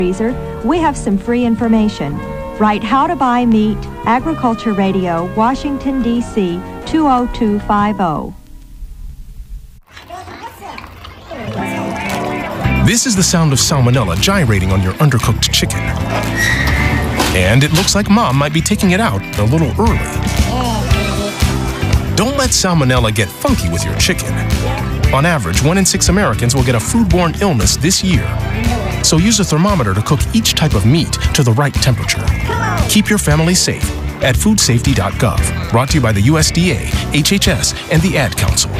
freezer, we have some free information. Write How to Buy Meat, Agriculture Radio, Washington, D.C., 20250. This is the sound of salmonella gyrating on your undercooked chicken. And it looks like Mom might be taking it out a little early. Don't let salmonella get funky with your chicken. On average, 1 in 6 Americans will get a foodborne illness this year. So use a thermometer to cook each type of meat to the right temperature. Keep your family safe at foodsafety.gov. Brought to you by the USDA, HHS, and the Ad Council.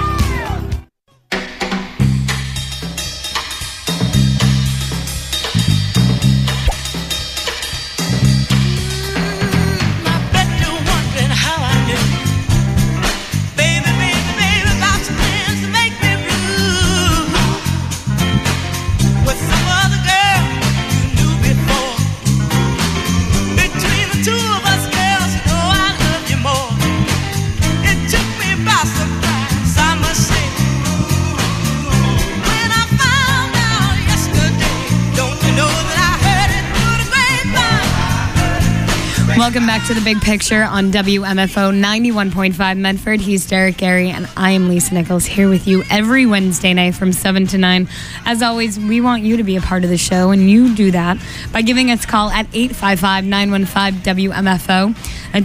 Welcome back to The Big Picture on WMFO 91.5 Medford. He's Derek Gary, and I am Lisa Nichols, here with you every Wednesday night from 7 to 9. As always, we want you to be a part of the show, and you do that by giving us a call at 855-915-WMFO. That's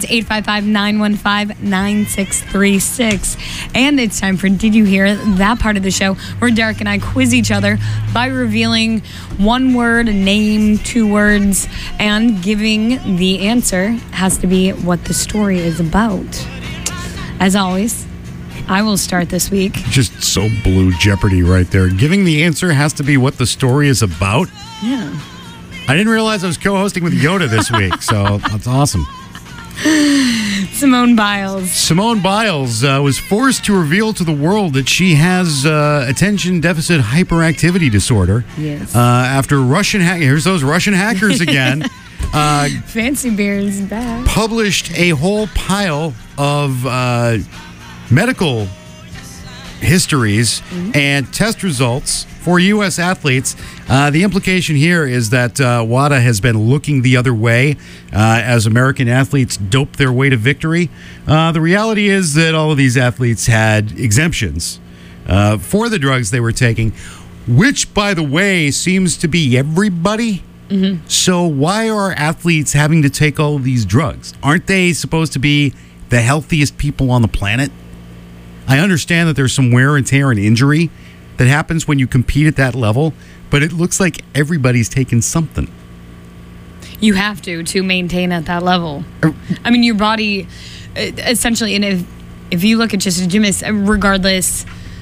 855-915-9636. And it's time for Did You Hear, that part of the show where Derek and I quiz each other by revealing one word, a name, 2 words, and giving the answer has to be what the story is about. As always, I will start this week. Just so blue Jeopardy right there. Giving the answer has to be what the story is about? Yeah. I didn't realize I was co-hosting with Yoda this week, so that's awesome. Simone Biles. Simone Biles was forced to reveal to the world that she has attention deficit hyperactivity disorder. Yes. After Russian here's those Russian hackers again. Fancy beer is back. Published a whole pile of medical histories and test results for U.S. athletes. The implication here is that WADA has been looking the other way as American athletes dope their way to victory. The reality is that all of these athletes had exemptions for the drugs they were taking, which, by the way, seems to be everybody. Mm-hmm. So why are athletes having to take all of these drugs? Aren't they supposed to be the healthiest people on the planet? I understand that there's some wear and tear and injury that happens when you compete at that level, but it looks like everybody's taking something. You have to maintain at that level. I mean, your body, essentially, and if you look at just a gymnast, regardless,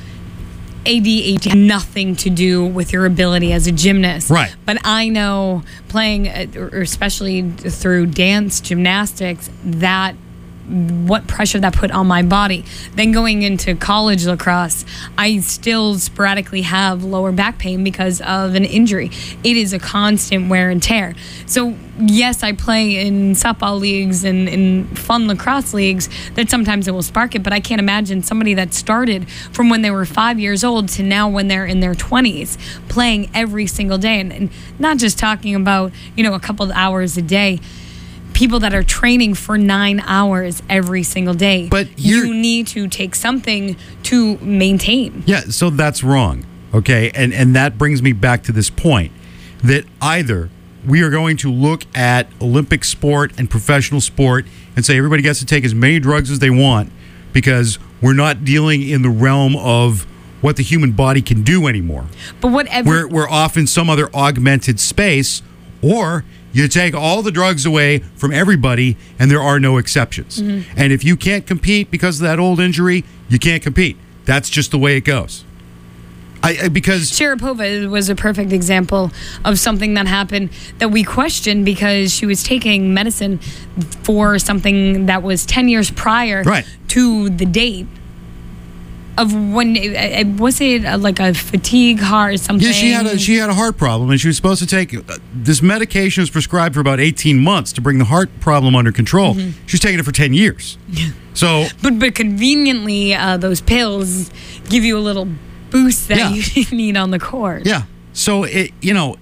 ADHD has nothing to do with your ability as a gymnast. Right. But I know playing, or especially through dance, gymnastics, that what pressure that put on my body. Then going into college lacrosse, I still sporadically have lower back pain because of an injury. It is a constant wear and tear. So yes, I play in softball leagues and in fun lacrosse leagues that sometimes it will spark it, but I can't imagine somebody that started from when they were 5 years old to now when they're in their 20s playing every single day, and not just talking about, a couple of hours a day. People that are training for 9 hours every single day. But you need to take something to maintain. Yeah, so that's wrong. Okay, and that brings me back to this point that either we are going to look at Olympic sport and professional sport and say everybody gets to take as many drugs as they want because we're not dealing in the realm of what the human body can do anymore. But whatever, we're off in some other augmented space, or you take all the drugs away from everybody, and there are no exceptions. Mm-hmm. And if you can't compete because of that old injury, you can't compete. That's just the way it goes. Because Sharapova was a perfect example of something that happened that we questioned because she was taking medicine for something that was 10 years prior to the date of when was it like a fatigue heart or something? Yeah, she had a heart problem, and she was supposed to take this medication was prescribed for about 18 months to bring the heart problem under control. Mm-hmm. She was taking it for 10 years. So, but conveniently, those pills give you a little boost that you need on the court. Yeah. So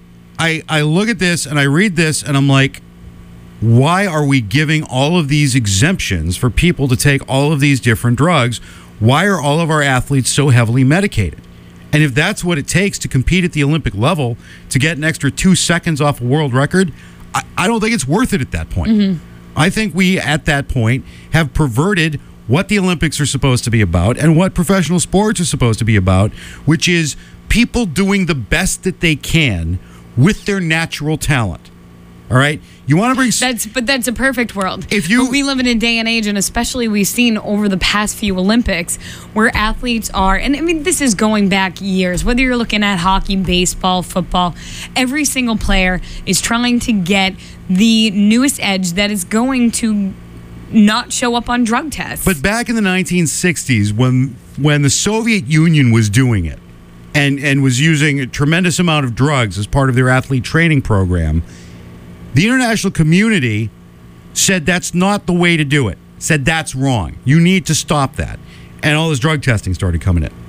I look at this and I read this and I'm like, why are we giving all of these exemptions for people to take all of these different drugs? Why are all of our athletes so heavily medicated? And if that's what it takes to compete at the Olympic level to get an extra 2 seconds off a world record, I don't think it's worth it at that point. Mm-hmm. I think we, at that point, have perverted what the Olympics are supposed to be about and what professional sports are supposed to be about, which is people doing the best that they can with their natural talent. All right? You want to bring... That's a perfect world. But we live in a day and age, and especially we've seen over the past few Olympics, where athletes are, and I mean, this is going back years, whether you're looking at hockey, baseball, football, every single player is trying to get the newest edge that is going to not show up on drug tests. But back in the 1960s, when the Soviet Union was doing it and was using a tremendous amount of drugs as part of their athlete training program, the international community said that's not the way to do it. Said that's wrong. You need to stop that. And all this drug testing started coming in.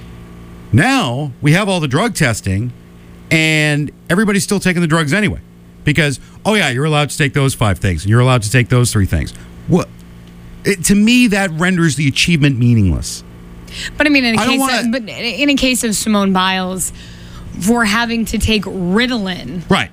Now we have all the drug testing and everybody's still taking the drugs anyway. Because, oh yeah, you're allowed to take those 5 things and you're allowed to take those 3 things. To me, that renders the achievement meaningless. But I mean, in a case of Simone Biles, for having to take Ritalin, right?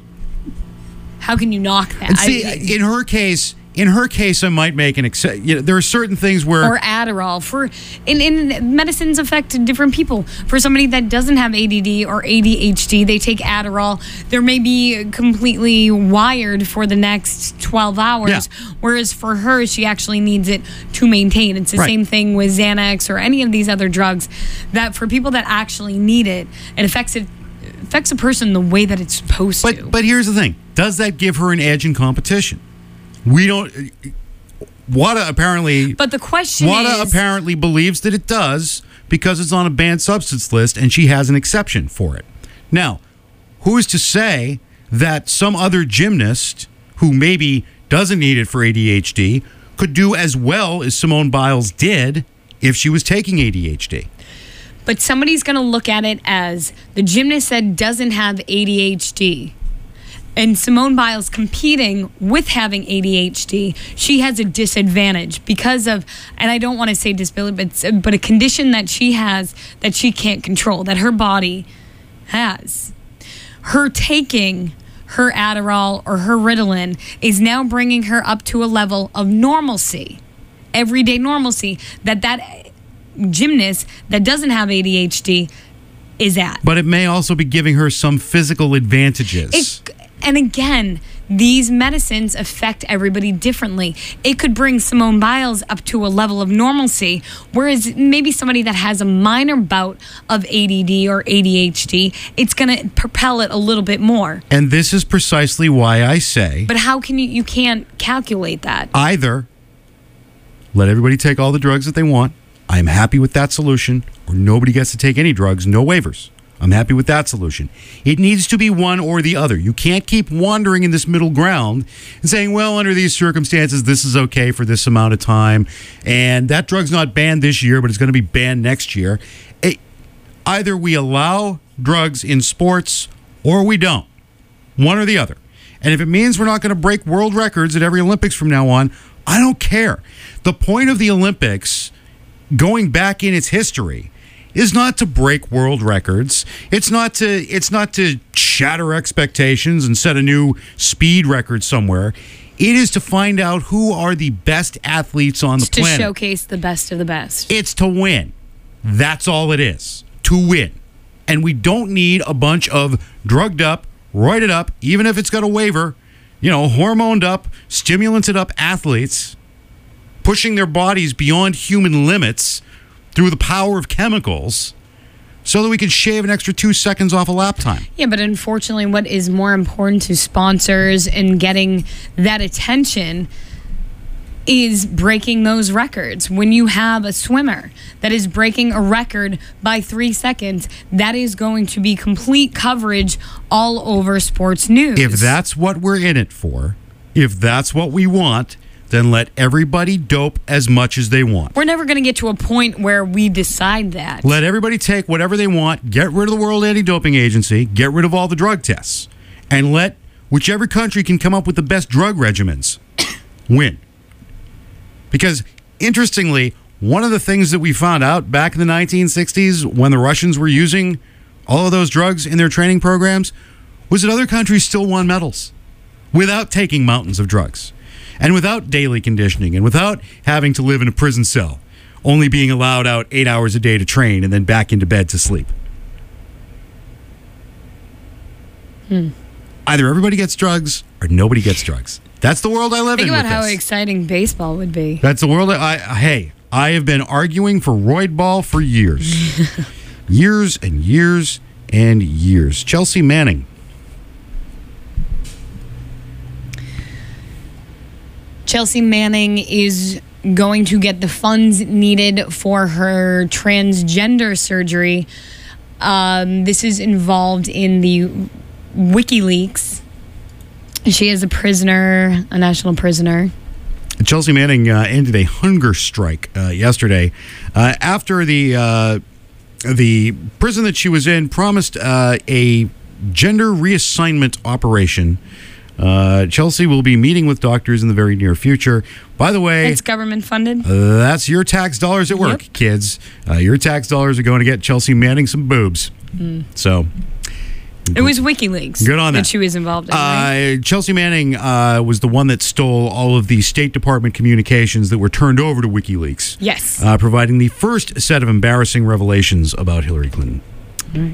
How can you knock that? And see, in her case, I might make an exception. There are certain things where... Or Adderall. In medicines affect different people. For somebody that doesn't have ADD or ADHD, they take Adderall. They may be completely wired for the next 12 hours. Yeah. Whereas for her, she actually needs it to maintain. It's the same thing with Xanax or any of these other drugs. That for people that actually need it, it affects a person the way that it's supposed to. But here's the thing. Does that give her an edge in competition? We don't... WADA apparently... But the question WADA apparently believes that it does because it's on a banned substance list and she has an exception for it. Now, who is to say that some other gymnast who maybe doesn't need it for ADHD could do as well as Simone Biles did if she was taking ADHD? But somebody's going to look at it as the gymnast that doesn't have ADHD and Simone Biles competing with having ADHD, she has a disadvantage because of, and I don't want to say disability, but a condition that she has that she can't control, that her body has. Her taking her Adderall or her Ritalin is now bringing her up to a level of normalcy, everyday normalcy, that gymnast that doesn't have ADHD is at. But it may also be giving her some physical advantages. And again, these medicines affect everybody differently. It could bring Simone Biles up to a level of normalcy, whereas maybe somebody that has a minor bout of ADD or ADHD, it's going to propel it a little bit more. And this is precisely why I say... But how can you can't calculate that. Either let everybody take all the drugs that they want. I'm happy with that solution. Or nobody gets to take any drugs, no waivers. I'm happy with that solution. It needs to be one or the other. You can't keep wandering in this middle ground and saying, well, under these circumstances, this is okay for this amount of time. And that drug's not banned this year, but it's going to be banned next year. Either we allow drugs in sports or we don't. One or the other. And if it means we're not going to break world records at every Olympics from now on, I don't care. The point of the Olympics, going back in its history, is not to break world records. It's not to shatter expectations and set a new speed record somewhere. It is to find out who are the best athletes on the planet. To showcase the best of the best. It's to win. That's all it is. To win. And we don't need a bunch of drugged up, roided up, even if it's got a waiver, hormoned up, stimulanted up athletes pushing their bodies beyond human limits through the power of chemicals so that we can shave an extra 2 seconds off a lap time. Yeah, but unfortunately, what is more important to sponsors and getting that attention is breaking those records. When you have a swimmer that is breaking a record by 3 seconds, that is going to be complete coverage all over sports news. If that's what we're in it for, if that's what we want, then let everybody dope as much as they want. We're never going to get to a point where we decide that. Let everybody take whatever they want, get rid of the World Anti-Doping Agency, get rid of all the drug tests, and let whichever country can come up with the best drug regimens win. Because, interestingly, one of the things that we found out back in the 1960s when the Russians were using all of those drugs in their training programs was that other countries still won medals without taking mountains of drugs and without daily conditioning and without having to live in a prison cell, only being allowed out 8 hours a day to train and then back into bed to sleep. Either everybody gets drugs or nobody gets drugs. That's the world I live in. Think about with how this. exciting baseball would be. That's the world. I have been arguing for Royd Ball for years. Years and years and years. Chelsea Manning. Chelsea Manning is going to get the funds needed for her transgender surgery. This is involved in the WikiLeaks. She is a prisoner, a national prisoner. Chelsea Manning ended a hunger strike yesterday after the prison that she was in promised a gender reassignment operation. Chelsea will be meeting with doctors in the very near future. By the way, It's government funded. that's your tax dollars at work, Yep. kids. Your tax dollars are going to get Chelsea Manning some boobs. So It was WikiLeaks. Good on that. she was involved in. Right? Chelsea Manning was the one that stole all of the State Department communications that were turned over to WikiLeaks. Yes. Providing the first set of embarrassing revelations about Hillary Clinton. Right.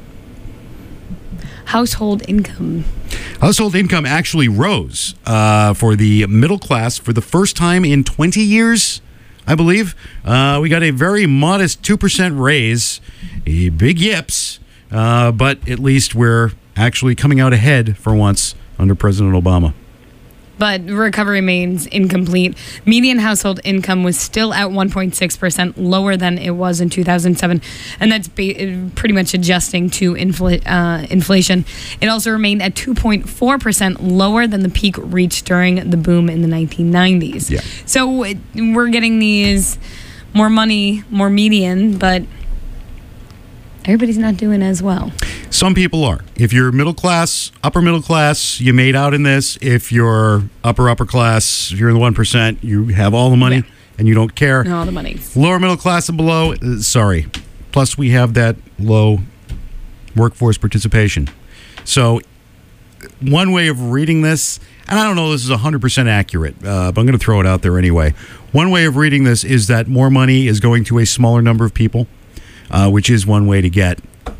Household income. Household income actually rose for the middle class for the first time in 20 years, I believe. We got a very modest 2% raise, a big yips, but at least we're actually coming out ahead for once under President Obama. But recovery remains incomplete. Median household income was still at 1.6% lower than it was in 2007, and that's pretty much adjusting to inflation. It also remained at 2.4% lower than the peak reached during the boom in the 1990s. Yeah. So we're getting these more money, more median, but everybody's not doing as well. Some people are. If you're middle class, upper middle class, you made out in this. If you're upper class, if you're in the 1%, you have all the money and you don't care. And all the money. Lower middle class and below, sorry. Plus, we have that low workforce participation. So, one way of reading this, and I don't know if this is 100% accurate, but I'm going to throw it out there anyway. One way of reading this is that more money is going to a smaller number of people, which is one way to get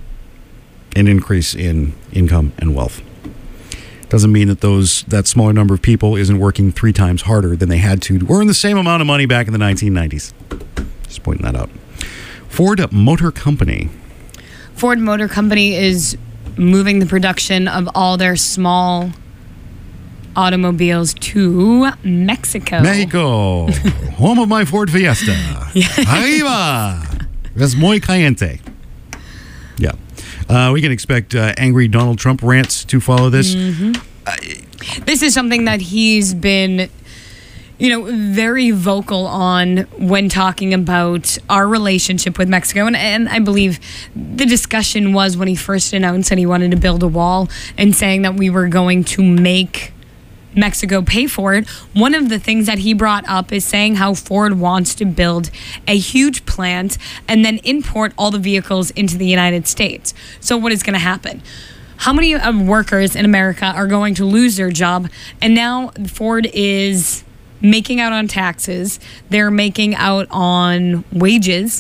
an increase in income and wealth. Doesn't mean that that smaller number of people isn't working 3 times harder than they had to earn the same amount of money back in the 1990s. Just pointing that out. Ford Motor Company. Ford Motor Company is moving the production of all their small automobiles to Mexico. Mexico, home of my Ford Fiesta. Arriba! Es muy caliente. Yeah. We can expect angry Donald Trump rants to follow this. This is something that he's been, very vocal on when talking about our relationship with Mexico. And I believe the discussion was when he first announced that he wanted to build a wall and saying that we were going to make Mexico pay for it. One of the things that he brought up is saying how Ford wants to build a huge plant and then import all the vehicles into the United States. So what is going to happen? How many workers in America are going to lose their job? And now Ford is making out on taxes. They're making out on wages.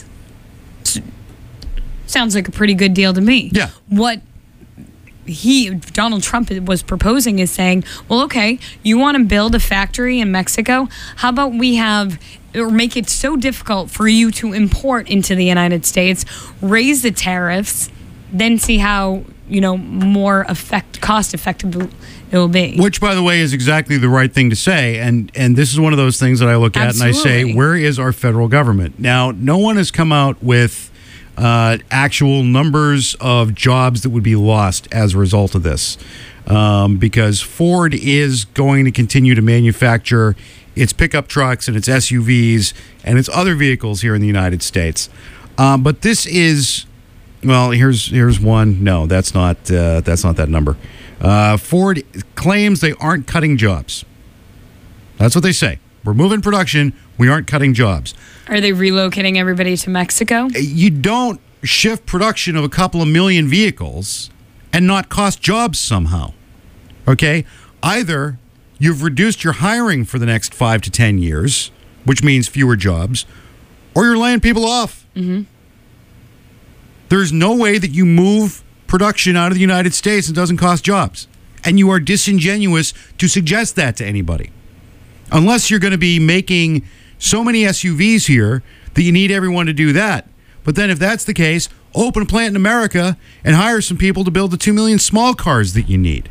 Sounds like a pretty good deal to me. Yeah. What Donald Trump was proposing is saying, well, okay, you want to build a factory in Mexico? How about we make it so difficult for you to import into the United States, raise the tariffs, then see how, more cost effective it will be. Which, by the way, is exactly the right thing to say. And this is one of those things that I look at and I say, Absolutely. where is our federal government? Now, no one has come out with actual numbers of jobs that would be lost as a result of this, because Ford is going to continue to manufacture its pickup trucks and its SUVs and its other vehicles here in the United States. But this is, well, here's one. No, that's not that number. Ford claims they aren't cutting jobs. That's what they say. We're moving production. We aren't cutting jobs. Are they relocating everybody to Mexico? You don't shift production of a couple of million vehicles and not cost jobs somehow. Okay? Either you've reduced your hiring for the next 5 to 10 years, which means fewer jobs, or you're laying people off. Mm-hmm. There's no way that you move production out of the United States and doesn't cost jobs. And you are disingenuous to suggest that to anybody. Unless you're going to be making so many SUVs here that you need everyone to do that. But then if that's the case, open a plant in America and hire some people to build the 2 million small cars that you need.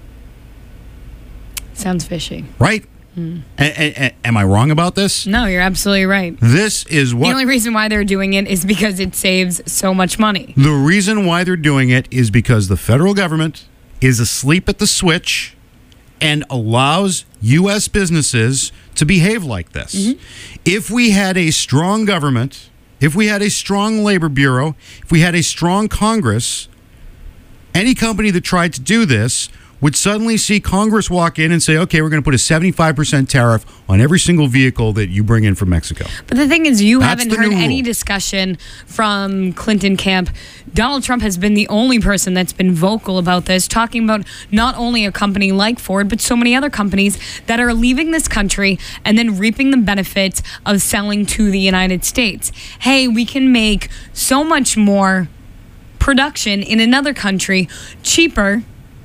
Sounds fishy. Right? Am I wrong about this? No, you're absolutely right. This is what... The only reason why they're doing it is because it saves so much money. The reason why they're doing it is because the federal government is asleep at the switch and allows U.S. businesses to behave like this. Mm-hmm. If we had a strong government, if we had a strong labor bureau, if we had a strong Congress, any company that tried to do this would suddenly see Congress walk in and say, okay, we're going to put a 75% tariff on every single vehicle that you bring in from Mexico. But the thing is, you haven't heard any discussion from Clinton camp. Donald Trump has been the only person that's been vocal about this, talking about not only a company like Ford, but so many other companies that are leaving this country and then reaping the benefits of selling to the United States. Hey, we can make so much more production in another country cheaper.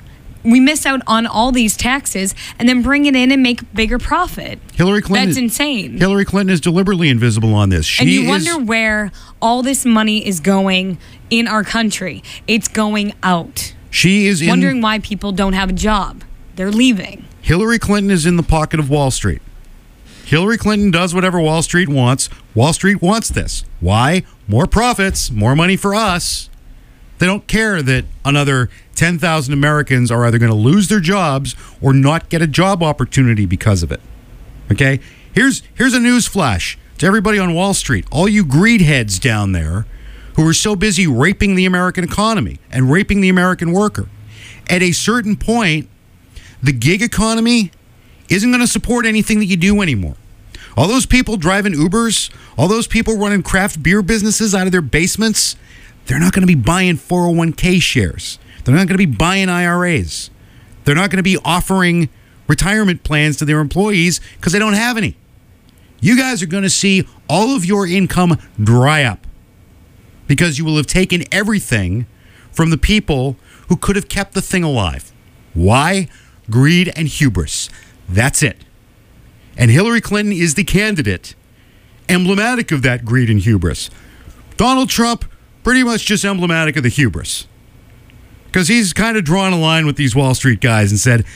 We miss out on all these taxes and then bring it in and make bigger profit. Hillary Clinton. That's insane. Hillary Clinton is deliberately invisible on this. And you wonder where all this money is going in our country. It's going out. She is wondering why people don't have a job. They're leaving. Hillary Clinton is in the pocket of Wall Street. Hillary Clinton does whatever Wall Street wants. Wall Street wants this. Why? More profits, more money for us. They don't care that another 10,000 Americans are either going to lose their jobs or not get a job opportunity because of it. Okay? Here's a news flash to everybody on Wall Street, all you greed heads down there who are so busy raping the American economy and raping the American worker. At a certain point, the gig economy isn't going to support anything that you do anymore. All those people driving Ubers, all those people running craft beer businesses out of their basements, they're not going to be buying 401k shares. They're not going to be buying IRAs. They're not going to be offering retirement plans to their employees because they don't have any. You guys are going to see all of your income dry up because you will have taken everything from the people who could have kept the thing alive. Why? Greed and hubris. That's it. And Hillary Clinton is the candidate emblematic of that greed and hubris. Donald Trump, pretty much just emblematic of the hubris. Because he's kind of drawn a line with these Wall Street guys and said,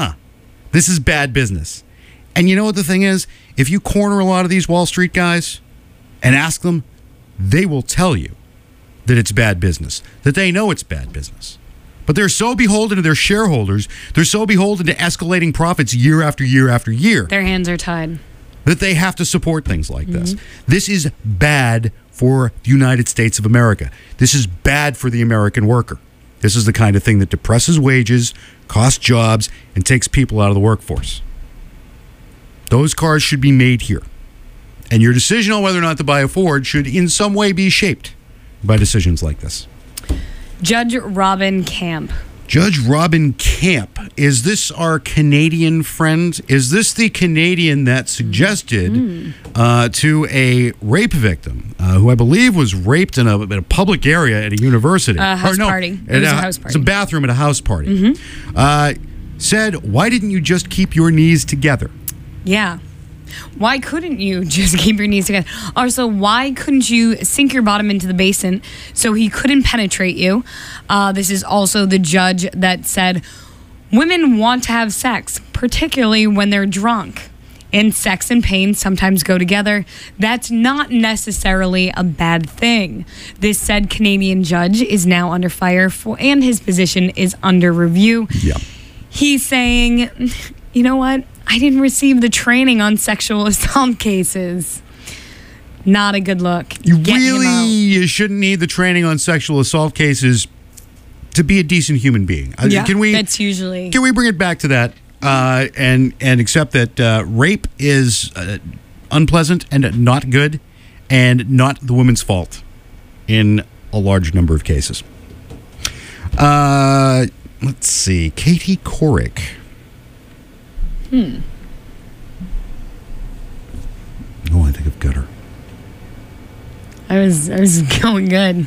this is bad business. And you know what the thing is? If you corner a lot of these Wall Street guys and ask them, they will tell you that it's bad business, that they know it's bad business. But they're so beholden to their shareholders, they're so beholden to escalating profits year after year after year. Their hands are tied. That they have to support things like this. This is bad for the United States of America. This is bad for the American worker. This is the kind of thing that depresses wages, costs jobs, and takes people out of the workforce. Those cars should be made here. And your decision on whether or not to buy a Ford should in some way be shaped by decisions like this. Judge Robin Camp. Judge Robin Camp. Is this our Canadian friend? Is this the Canadian that suggested to a rape victim who I believe was raped in a public area at a university? House party. It was a house party. It's a bathroom at a house party. Said, why didn't you just keep your knees together? Yeah. Why couldn't you just keep your knees together? Also, why couldn't you sink your bottom into the basin so he couldn't penetrate you? This is also the judge that said, women want to have sex, particularly when they're drunk. And sex and pain sometimes go together. That's not necessarily a bad thing. This said Canadian judge is now under fire and his position is under review. Yeah. He's saying, you know what? I didn't receive the training on sexual assault cases. Not a good look. You shouldn't need the training on sexual assault cases to be a decent human being. Can we? That's usually. Can we bring it back to that and accept that rape is unpleasant and not good, and not the woman's fault in a large number of cases. Let's see, Katie Couric. Oh, I think I've got her. I was going good.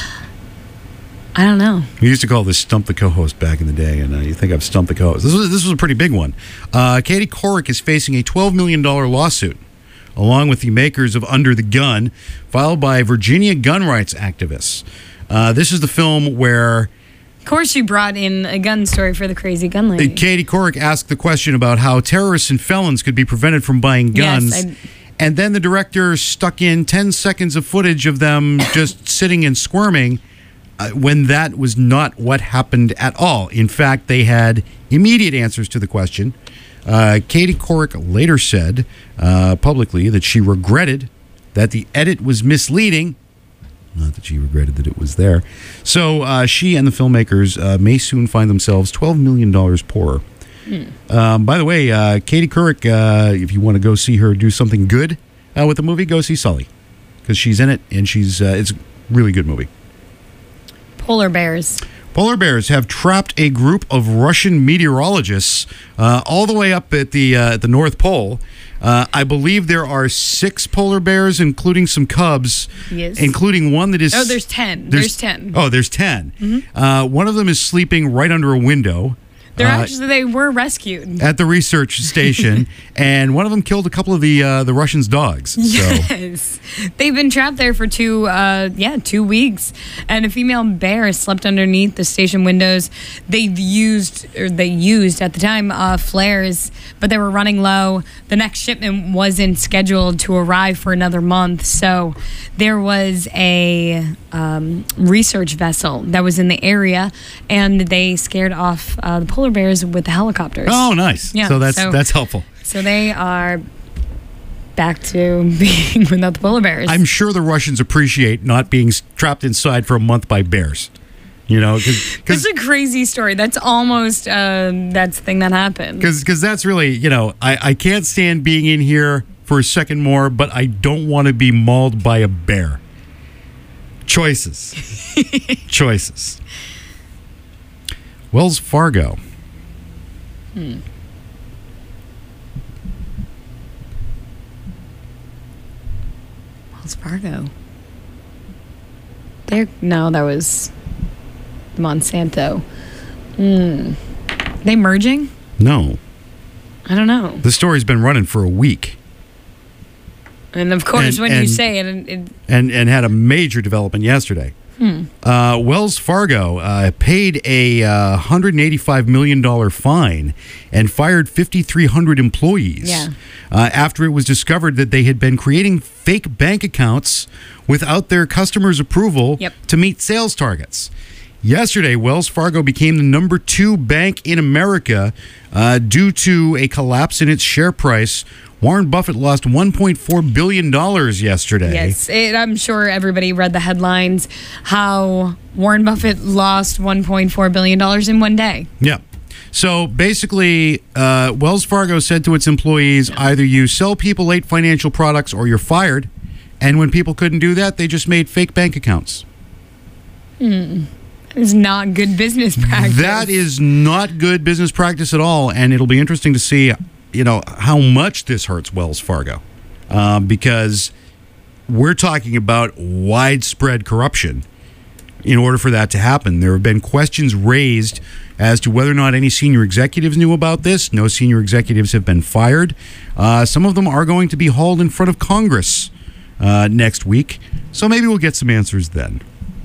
I don't know. We used to call this Stump the Co-Host back in the day, and you think I've stumped the co-host. This was a pretty big one. Katie Couric is facing a $12 million lawsuit, along with the makers of Under the Gun, filed by Virginia gun rights activists. This is the film where... Of course you brought in a gun story for the crazy gun lady. Katie Couric asked the question about how terrorists and felons could be prevented from buying guns. Yes, and then the director stuck in 10 seconds of footage of them just sitting and squirming when that was not what happened at all. In fact, they had immediate answers to the question. Katie Couric later said publicly that she regretted that the edit was misleading. Not that she regretted that it was there. So she and the filmmakers may soon find themselves $12 million poorer. By the way, Katie Couric, if you want to go see her do something good with the movie, go see Sully. Because she's in it, and it's a really good movie. Polar bears. Polar bears have trapped a group of Russian meteorologists all the way up at the North Pole. I believe there are 6 polar bears, including some cubs, yes, including one that is... Oh, there's 10. There's 10. Oh, there's 10. Mm-hmm. One of them is sleeping right under a window. They were rescued at the research station, and one of them killed a couple of the Russians' dogs. So. Yes, they've been trapped there for 2 weeks, and a female bear slept underneath the station windows. They used at the time flares, but they were running low. The next shipment wasn't scheduled to arrive for another month, so there was a research vessel that was in the area, and they scared off the polar bears with the helicopters. Oh, nice. Yeah, so that's helpful. So they are back to being without the polar bears. I'm sure the Russians appreciate not being trapped inside for a month by bears. You know, because it's a crazy story. That's almost that's the thing that happened. Because that's really, you know, I can't stand being in here for a second more, but I don't want to be mauled by a bear. Choices. Choices. Wells Fargo. Wells Fargo. That was Monsanto. They merging? No. I don't know. The story's been running for a week. And of course, when you say it... And had a major development yesterday. Wells Fargo paid a $185 million fine and fired 5,300 employees after it was discovered that they had been creating fake bank accounts without their customers' approval to meet sales targets. Yesterday, Wells Fargo became the number 2 bank in America due to a collapse in its share price. Warren Buffett lost $1.4 billion yesterday. Yes, I'm sure everybody read the headlines how Warren Buffett lost $1.4 billion in one day. Yeah. So basically, Wells Fargo said to its employees, either you sell people late financial products or you're fired. And when people couldn't do that, they just made fake bank accounts. It's not good business practice. That is not good business practice at all. And it'll be interesting to see, you know, how much this hurts Wells Fargo. Because we're talking about widespread corruption in order for that to happen. There have been questions raised as to whether or not any senior executives knew about this. No senior executives have been fired. Some of them are going to be hauled in front of Congress next week. So maybe we'll get some answers then.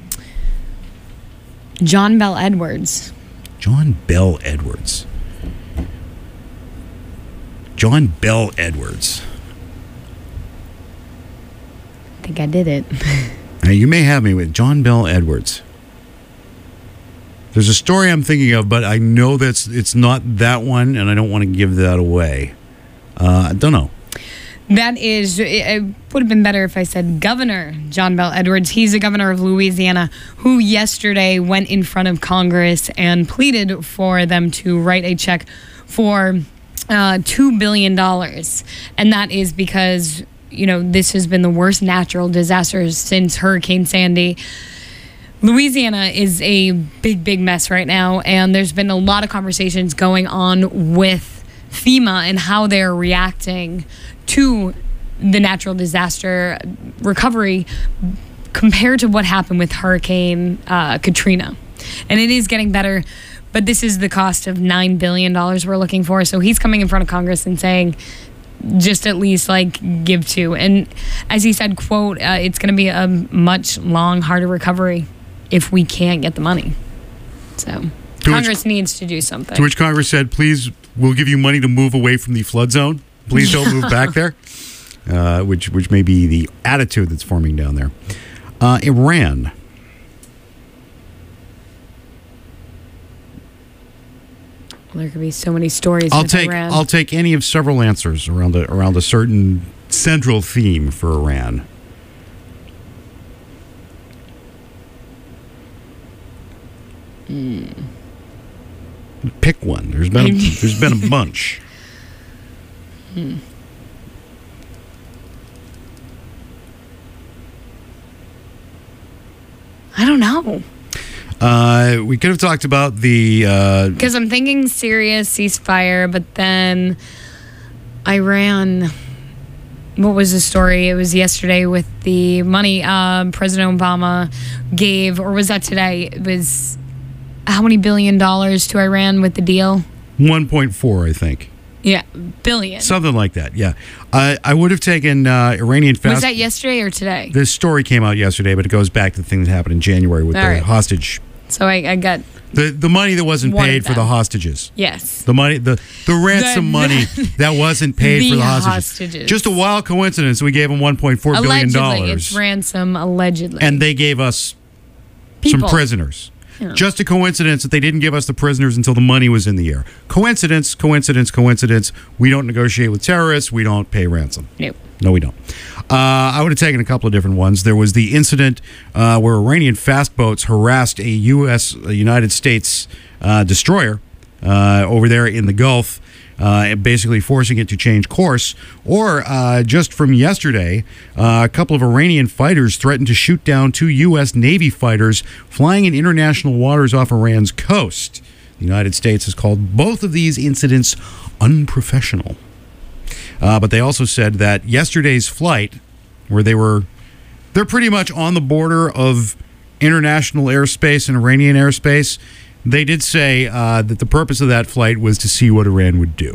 John Bell Edwards. John Bell Edwards. John Bell Edwards. I think I did it. Now, you may have me with John Bell Edwards. There's a story I'm thinking of, but I know it's not that one, and I don't want to give that away. I don't know. That is, it would have been better if I said Governor John Bel Edwards. He's the governor of Louisiana, who yesterday went in front of Congress and pleaded for them to write a check for $2 billion. And that is because, this has been the worst natural disaster since Hurricane Sandy. Louisiana is a big, big mess right now, and there's been a lot of conversations going on with FEMA and how they're reacting to the natural disaster recovery compared to what happened with Hurricane Katrina. And it is getting better, but this is the cost of $9 billion we're looking for. So he's coming in front of Congress and saying, just at least give to. And as he said, quote, it's going to be a much harder recovery if we can't get the money. So Congress needs to do something. To which Congress said, please, we'll give you money to move away from the flood zone. Please don't move back there. Which may be the attitude that's forming down there. Iran. Well, there could be so many stories with Iran. I'll take any of several answers around a certain central theme for Iran. Pick one. There's been a bunch. I don't know. We could have talked about the... Because I'm thinking Syria ceasefire, but then Iran... What was the story? It was yesterday with the money President Obama gave, or was that today? It was how many $1 billion to Iran with the deal? 1.4, I think. Yeah, billion. Something like that, yeah. I would have taken Iranian fast... Was that yesterday or today? This story came out yesterday, but it goes back to the thing that happened in January with the hostage. So I got... The money that wasn't paid for the hostages. Yes. The money, the ransom money that wasn't paid for the hostages. Just a wild coincidence. We gave them $1.4 billion. Allegedly, it's ransom, allegedly. And they gave us some prisoners. Yeah. Just a coincidence that they didn't give us the prisoners until the money was in the air. Coincidence, coincidence, coincidence. We don't negotiate with terrorists. We don't pay ransom. Nope. No, we don't. I would have taken a couple of different ones. There was the incident where Iranian fast boats harassed a United States destroyer over there in the Gulf, basically forcing it to change course. Or just from yesterday, a couple of Iranian fighters threatened to shoot down 2 U.S. Navy fighters flying in international waters off Iran's coast. The United States has called both of these incidents unprofessional. But they also said that yesterday's flight, where they're pretty much on the border of international airspace and Iranian airspace, they did say that the purpose of that flight was to see what Iran would do.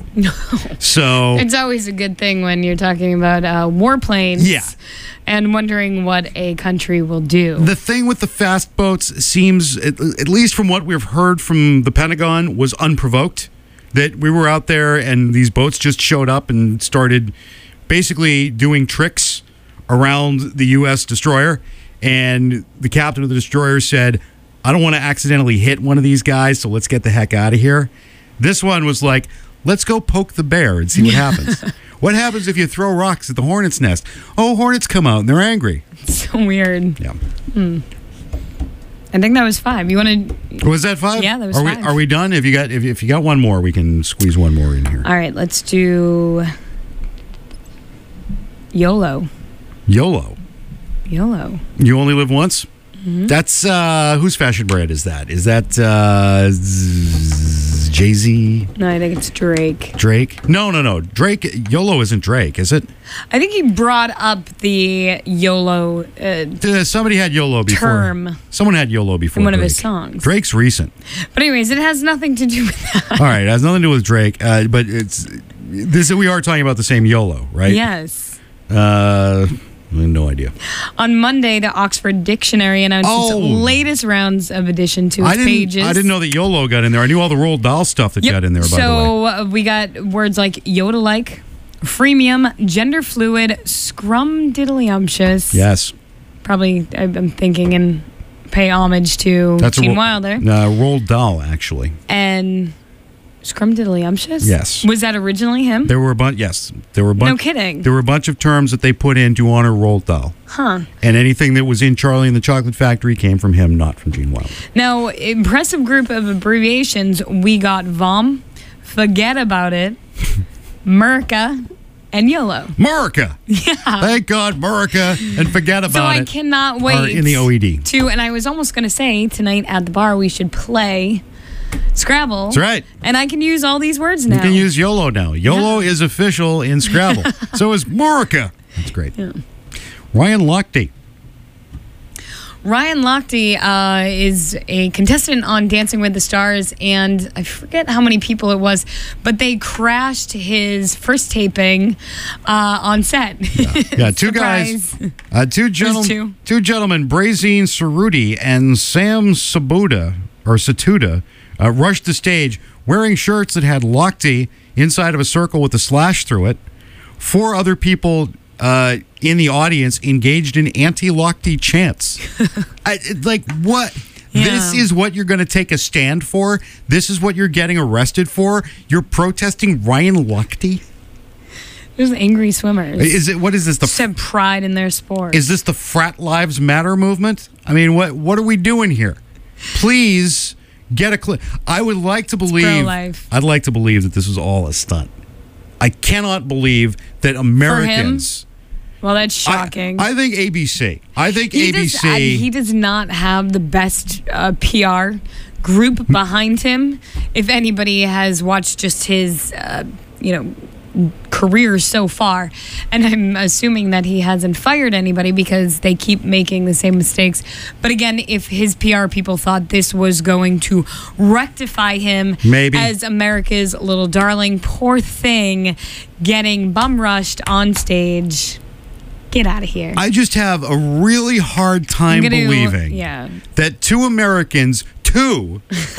So it's always a good thing when you're talking about warplanes. Yeah. And wondering what a country will do. The thing with the fast boats seems, at least from what we've heard from the Pentagon, was unprovoked. That we were out there and these boats just showed up and started basically doing tricks around the U.S. destroyer. And the captain of the destroyer said, I don't want to accidentally hit one of these guys, so let's get the heck out of here. This one was like, let's go poke the bear and see what happens. What happens if you throw rocks at the hornet's nest? Oh, hornets come out and they're angry. So weird. Yeah. I think that was 5. You want to? Was that 5? Yeah, that was 5. Are we done? If you got one more, we can squeeze one more in here. All right, let's do YOLO. YOLO. YOLO. You only live once? Mm-hmm. That's whose fashion brand is that? Is that Jay-Z? No, I think it's Drake. Drake? No. Drake. YOLO isn't Drake, is it? I think he brought up the YOLO somebody had YOLO before. Term. Someone had YOLO before. In one Drake. of his songs. Drake's recent. But anyways, it has nothing to do with that. All right, it has nothing to do with Drake, but we are talking about the same YOLO, right? Yes. No idea. On Monday, the Oxford Dictionary announced its latest rounds of addition to its pages. I didn't know that YOLO got in there. I knew all the Roald Dahl stuff that got in there, by the way. So we got words like Yoda-like, freemium, gender fluid, scrumdiddlyumptious. Yes. Probably, I'm thinking, and pay homage to Gene Wilder. Roald Dahl, actually. And Scrumdiddlyumptious? Yes. Was that originally him? There were a bunch. Yes, there were a bunch. No kidding. There were a bunch of terms that they put in to honor Roald Dahl. Huh. And anything that was in Charlie and the Chocolate Factory came from him, not from Gene Wilder. Now, impressive group of abbreviations. We got VOM, Forget About It, Merca, and YOLO. Murica. Yeah. Thank God, Murica, and Forget About So I It cannot wait. are in the OED. And I was almost going to say tonight at the bar we should play Scrabble. That's right. And I can use all these words now. You can use YOLO now. YOLO is official in Scrabble. So is Murica. That's great. Yeah. Ryan Lochte. Ryan Lochte is a contestant on Dancing with the Stars, and I forget how many people it was, but they crashed his first taping on set. Yeah, two guys, two gentlemen, Brazine Cerruti and Sam Sabuda Satuda, rushed the stage wearing shirts that had Lochte inside of a circle with a slash through it. 4 other people in the audience engaged in anti-Lochte chants. What? Yeah. This is what you're going to take a stand for? This is what you're getting arrested for? You're protesting Ryan Lochte? There's angry swimmers. What is this? Just have pride in their sport. Is this the Frat Lives Matter movement? I mean, what are we doing here? Please get a clip. I would like to believe. pro-life. I'd like to believe that this was all a stunt. I cannot believe that Americans. Well, that's shocking. I think ABC. I think he ABC. He does not have the best PR group behind him. If anybody has watched just his, career so far, and I'm assuming that he hasn't fired anybody because they keep making the same mistakes. But again, if his PR people thought this was going to rectify him Maybe. as America's little darling, poor thing, getting bum rushed on stage. Get out of here. I just have a really hard time believing that 2 Americans, two,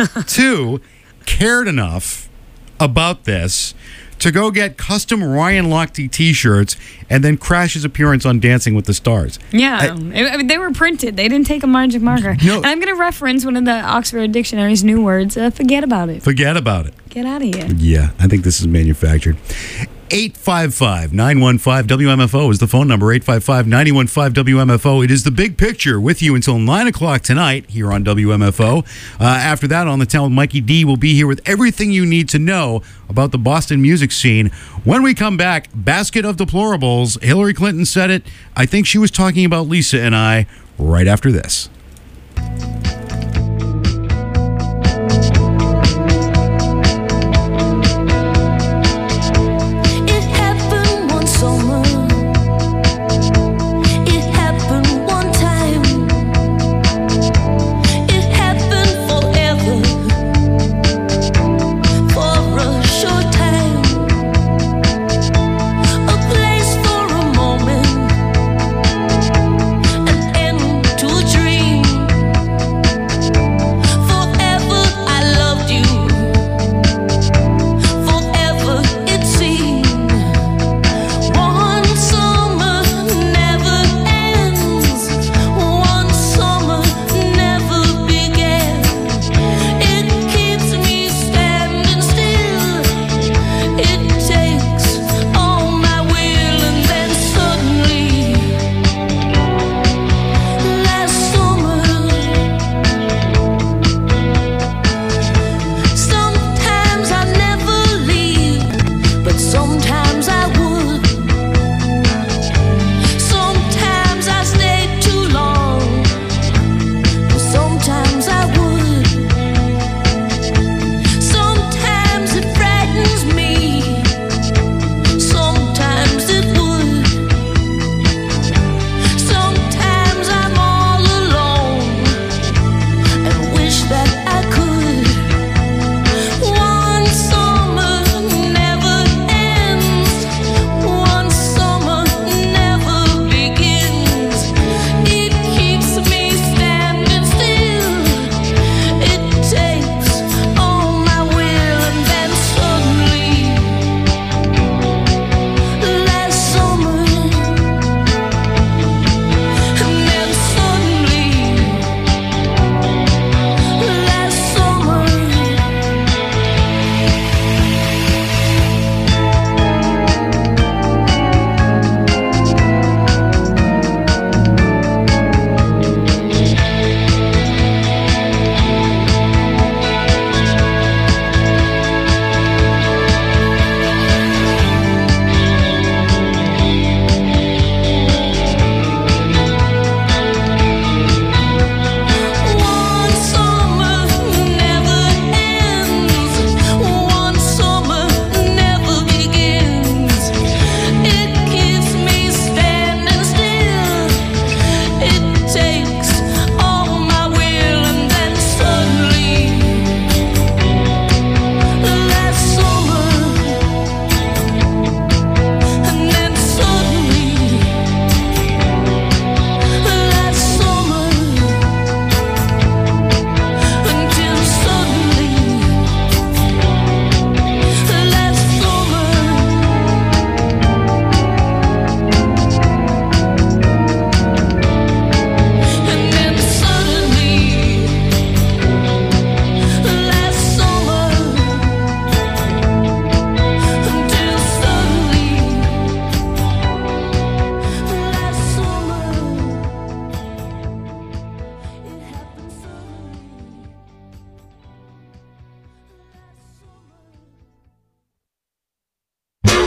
cared enough about this to go get custom Ryan Lochte t-shirts and then crash his appearance on Dancing with the Stars. Yeah. I mean, they were printed. They didn't take a magic marker. No. And I'm going to reference one of the Oxford Dictionary's new words. Forget about it. Forget about it. Get out of here. Yeah, I think this is manufactured. 855-915-WMFO is the phone number, 855-915-WMFO. It is The Big Picture with you until 9 o'clock tonight here on WMFO. After that, On the Town with Mikey D will be here with everything you need to know about the Boston music scene. When we come back, basket of deplorables. Hillary Clinton said it. I think she was talking about Lisa and I right after this. Dream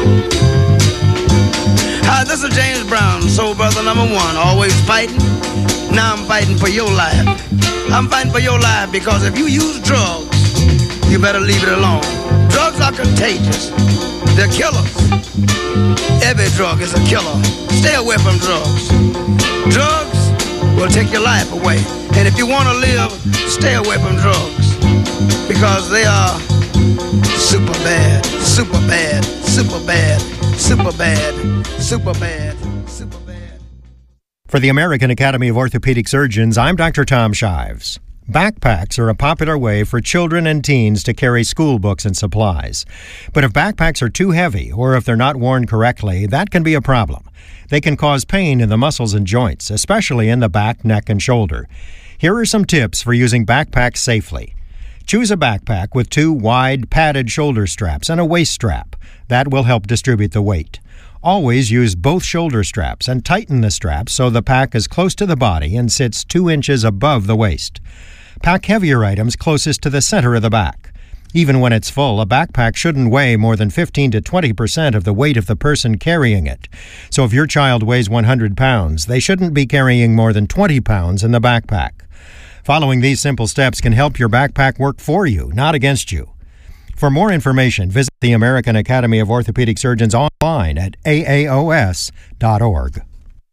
Hi, this is James Brown, soul brother number one, always fighting. Now I'm fighting for your life. I'm fighting for your life because if you use drugs, you better leave it alone. Drugs are contagious. They're killers. Every drug is a killer. Stay away from drugs. Drugs will take your life away. And if you want to live, stay away from drugs because they are super bad, super bad, super bad, super bad, super bad, super bad. For the American Academy of Orthopedic Surgeons, I'm Dr. Tom Shives. Backpacks are a popular way for children and teens to carry school books and supplies. But if backpacks are too heavy or if they're not worn correctly, that can be a problem. They can cause pain in the muscles and joints, especially in the back, neck, and shoulder. Here are some tips for using backpacks safely. Choose a backpack with 2 wide, padded shoulder straps and a waist strap. That will help distribute the weight. Always use both shoulder straps and tighten the straps so the pack is close to the body and sits 2 inches above the waist. Pack heavier items closest to the center of the back. Even when it's full, a backpack shouldn't weigh more than 15 to 20% of the weight of the person carrying it. So if your child weighs 100 pounds, they shouldn't be carrying more than 20 pounds in the backpack. Following these simple steps can help your backpack work for you, not against you. For more information, visit the American Academy of Orthopedic Surgeons online at aaos.org.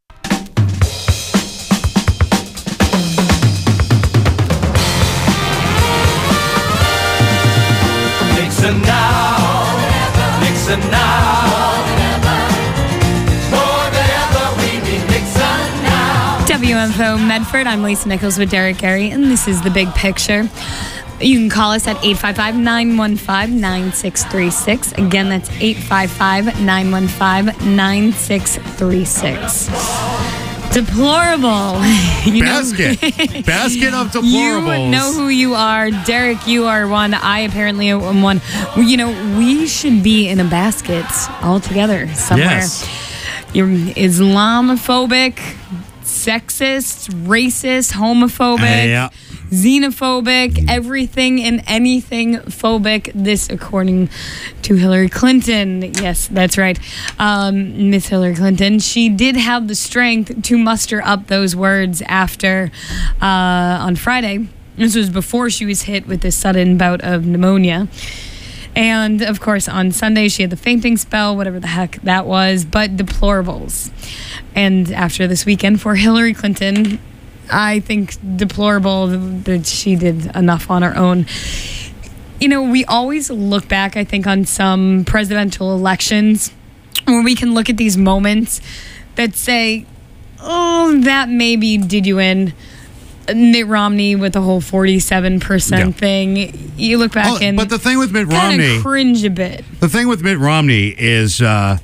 Nixon now, Nixon now, more than ever we need Nixon now. WMFO Medford, I'm Lisa Nichols with Derek Gary, and this is The Big Picture. You can call us at 855-915-9636. Again, that's 855-915-9636. Deplorable. Basket of deplorables. You know who you are. Derek, you are one. I apparently am one. We should be in a basket all together somewhere. Yes. You're Islamophobic, sexist, racist, homophobic, xenophobic, everything and anything phobic. This according to Hillary Clinton. Yes, that's right. Miss Hillary Clinton. She did have the strength to muster up those words after on Friday. This was before she was hit with this sudden bout of pneumonia. And, of course, on Sunday, she had the fainting spell, whatever the heck that was, but deplorables. And after this weekend for Hillary Clinton, I think deplorable that she did enough on her own. We always look back, I think, on some presidential elections where we can look at these moments that say, oh, that maybe did you in. Mitt Romney with the whole 47% thing. You look back and but the thing with Mitt Romney, cringe a bit. The thing with Mitt Romney is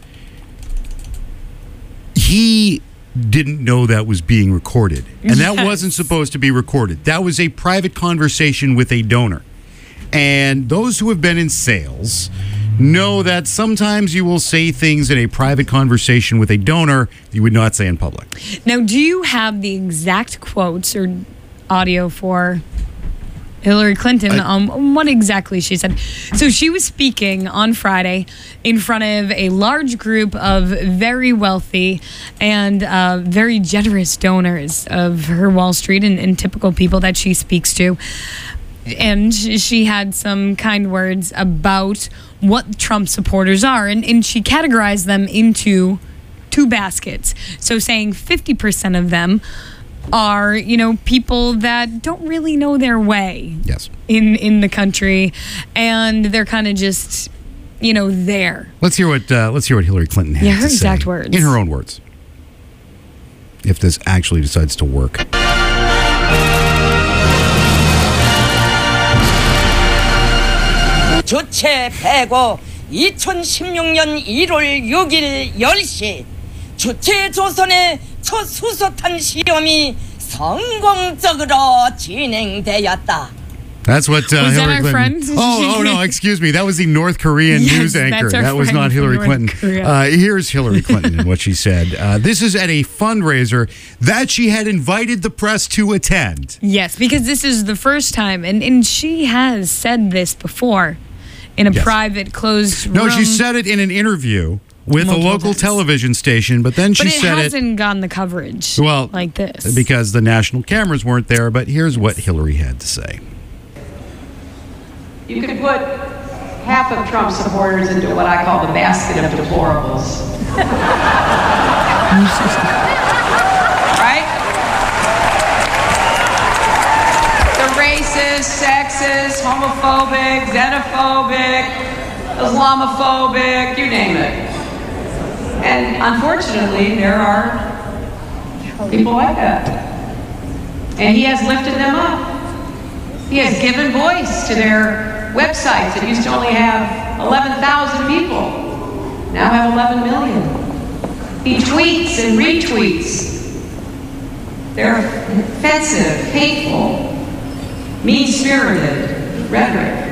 he didn't know that was being recorded, and that wasn't supposed to be recorded. That was a private conversation with a donor. And those who have been in sales know that sometimes you will say things in a private conversation with a donor you would not say in public. Now, do you have the exact quotes or audio for Hillary Clinton on what exactly she said? So she was speaking on Friday in front of a large group of very wealthy and very generous donors of her Wall Street and typical people that she speaks to. And she had some kind words about what Trump supporters are. And she categorized them into 2 baskets. So saying 50% of them are, people that don't really know their way in the country. And they're kind of just, there. Let's hear what Hillary Clinton had to say. Her exact words. In her own words. If this actually decides to work. 주체 패고 2016년 1월 6일 10시 주체조선의 첫 수소탄 시험이 성공적으로 진행되었다. That's what was Hillary that our Clinton. friend? Oh no! Excuse me. That was the North Korean news anchor. That was not Hillary Clinton. Here's Hillary Clinton and what she said. This is at a fundraiser that she had invited the press to attend. Yes, because this is the first time, and she has said this before. in a Yes. private, closed room. No, she said it in an interview with a Multiple local times. television station, but then she But it said hasn't gotten the coverage like this. because the national cameras weren't there. But here's what Hillary had to say. You could put half of Trump supporters into what I call the basket of deplorables. Right? The racist, sexist, homophobic, xenophobic, Islamophobic, you name it. And unfortunately, there are people like that. And he has lifted them up. He has given voice to their websites that used to only have 11,000 people, now have 11 million. He tweets and retweets. They're offensive, hateful, mean-spirited rhetoric.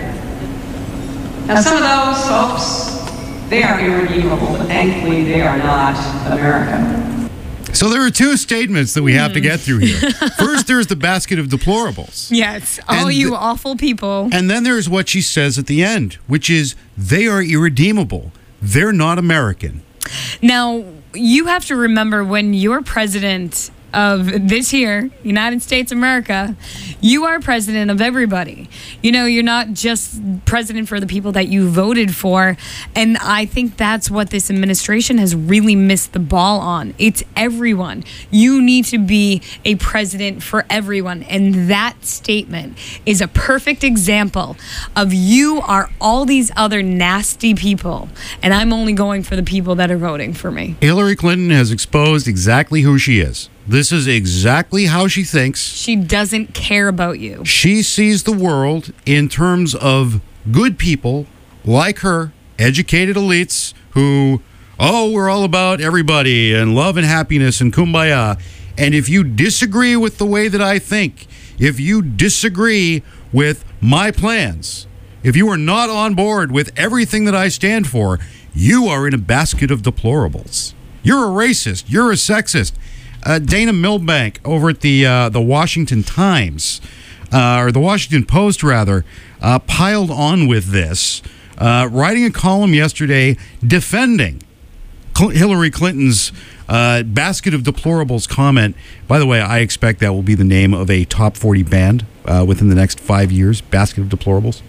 Now, some of those folks, they are irredeemable, but thankfully they are not America. So there are two statements that we have to get through here. First, there's the basket of deplorables. Yes, all And you awful people. And then there's what she says at the end, which is they are irredeemable. They're not American. Now, you have to remember when you're president of this here, United States of America, you are president of everybody. You know, you're not just president for the people that you voted for. And I think that's what this administration has really missed the ball on. It's everyone. You need to be a president for everyone. And that statement is a perfect example of you are all these other nasty people. And I'm only going for the people that are voting for me. Hillary Clinton has exposed exactly who she is. This is exactly how she thinks. She doesn't care about you. She sees the world in terms of good people like her, educated elites who, we're all about everybody and love and happiness and kumbaya. And if you disagree with the way that I think, if you disagree with my plans, if you are not on board with everything that I stand for, you are in a basket of deplorables. You're a racist. You're a sexist. Dana Milbank over at the Washington Times, or the Washington Post, rather, piled on with this, writing a column yesterday defending Hillary Clinton's basket of deplorables comment. By the way, I expect that will be the name of a top 40 band within the next 5 years, basket of deplorables.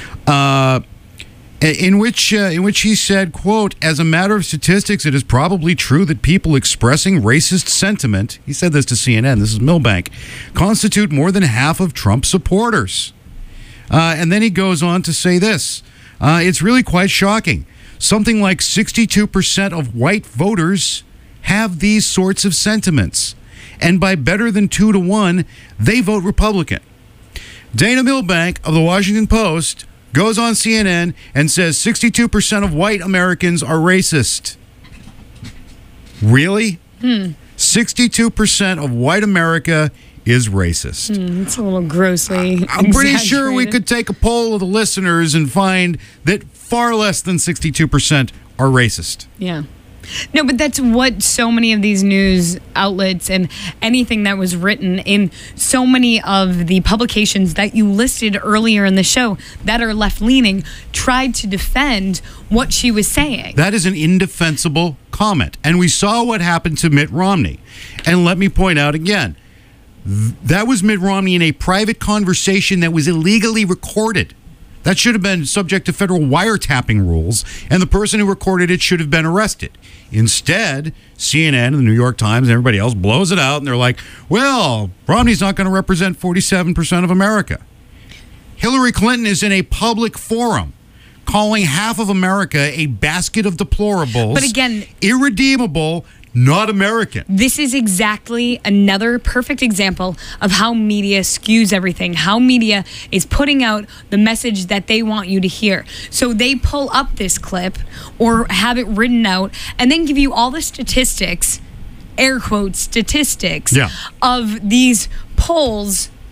In which he said, quote, as a matter of statistics, it is probably true that people expressing racist sentiment, he said this to CNN, this is Milbank, constitute more than half of Trump supporters. And then he goes on to say this, it's really quite shocking. Something like 62% of white voters have these sorts of sentiments. And by better than 2 to 1, they vote Republican. Dana Milbank of the Washington Post goes on CNN and says 62% of white Americans are racist. Really? 62% of white America is racist. It's a little grossly I'm pretty sure we exaggerated. could take a poll of the listeners and find that far less than 62% are racist. Yeah. No, but that's what so many of these news outlets and anything that was written in so many of the publications that you listed earlier in the show that are left-leaning tried to defend what she was saying. That is an indefensible comment. And we saw what happened to Mitt Romney. And let me point out again, that was Mitt Romney in a private conversation that was illegally recorded. That should have been subject to federal wiretapping rules, and the person who recorded it should have been arrested. Instead, CNN and the New York Times and everybody else blows it out, and they're like, well, Romney's not going to represent 47% of America. Hillary Clinton is in a public forum calling half of America a basket of deplorables, But again, irredeemable, not American. this is exactly another perfect example of how media skews everything, how media is putting out the message that they want you to hear. So they pull up this clip or have it written out and then give you all the statistics, air quotes, statistics, Yeah. of these polls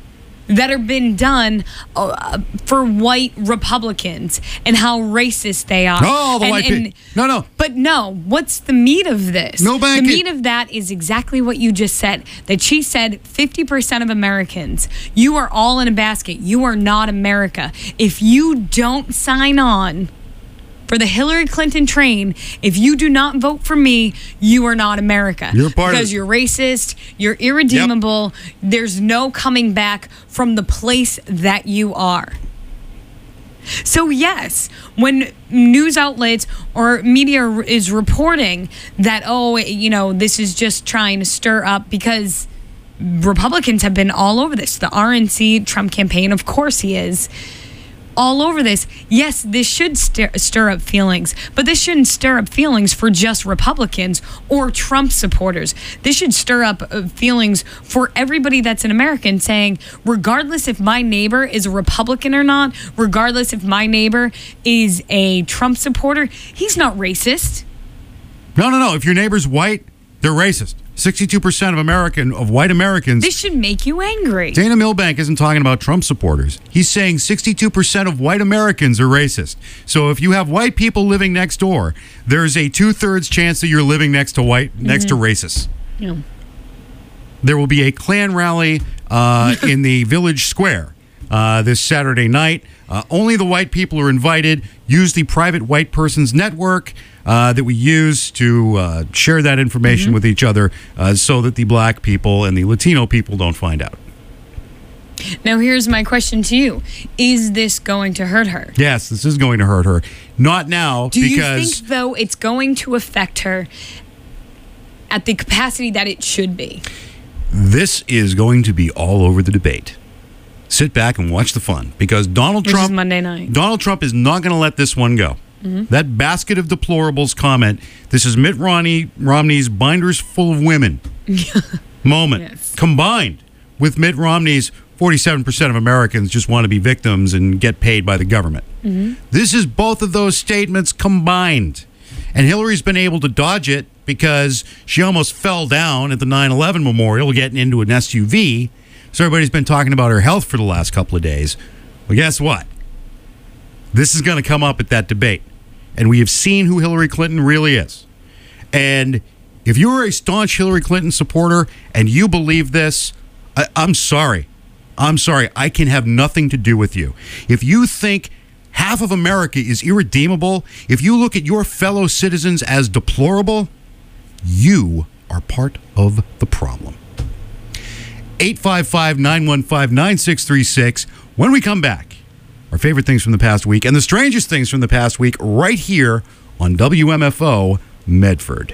that have been done for white Republicans and how racist they are. Oh, the white people. No. But no, what's the meat of this? No banking. The meat of that is exactly what you just said. That she said 50% of Americans, you are all in a basket. You are not America. If you don't sign on for the Hillary Clinton train, if you do not vote for me, you are not America. You're part because of it. You're racist, you're irredeemable, There's no coming back from the place that you are. So yes, when news outlets or media is reporting that, this is just trying to stir up, because Republicans have been all over this. The RNC Trump campaign, of course he is, all over this. Yes, this should stir up feelings, but this shouldn't stir up feelings for just Republicans or Trump supporters. This should stir up feelings for everybody that's an American, saying, regardless if my neighbor is a Republican or not, regardless if my neighbor is a Trump supporter, he's not racist. No. If your neighbor's white, they're racist. 62% of white Americans. This should make you angry. Dana Milbank isn't talking about Trump supporters. He's saying 62% of white Americans are racist. So if you have white people living next door, there's a 2/3 chance that you're living next to racists. Yeah. There will be a Klan rally in the Village Square this Saturday night. Only the white people are invited. Use the private white persons network that we use to share that information with each other so that the black people and the Latino people don't find out. Now, here's my question to you. Is this going to hurt her? Yes, this is going to hurt her. Not now, Do because... you think, though, it's going to affect her at the capacity that it should be? This is going to be all over the debate. Sit back and watch the fun, because Donald Which Trump... is Monday night. Donald Trump is not going to let this one go. That basket of deplorables comment, this is Mitt Romney's binders full of women moment, combined with Mitt Romney's 47% of Americans just want to be victims and get paid by the government. This is both of those statements combined. And Hillary's been able to dodge it because she almost fell down at the 9/11 memorial getting into an SUV. So everybody's been talking about her health for the last couple of days. Well, guess what? This is going to come up at that debate. And we have seen who Hillary Clinton really is. And if you're a staunch Hillary Clinton supporter and you believe this, I'm sorry. I'm sorry. I can have nothing to do with you. If you think half of America is irredeemable, if you look at your fellow citizens as deplorable, you are part of the problem. 855-915-9636. When we come back, our favorite things from the past week and the strangest things from the past week right here on WMFO Medford.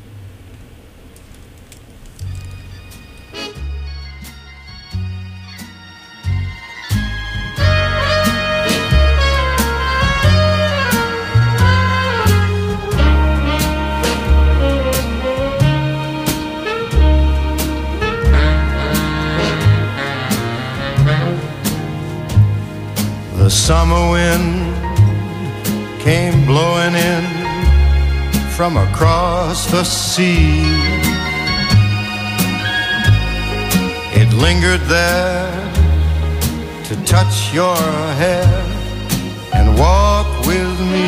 The summer wind came blowing in from across the sea. It lingered there to touch your hair and walk with me.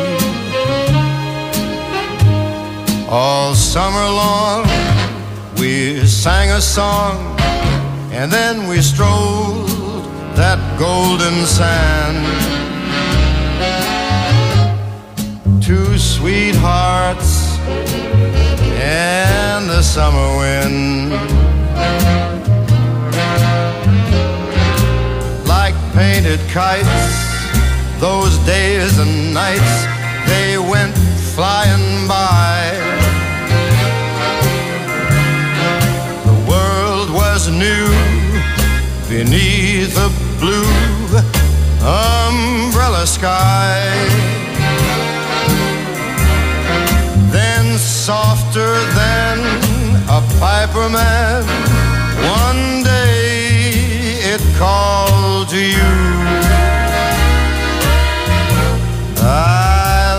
All summer long we sang a song, and then we strolled that golden sand. Two sweethearts and the summer wind, like painted kites, those days and nights, they went flying by. The world was new beneath a blue umbrella sky. Then softer than a piper man, one day it called to you. I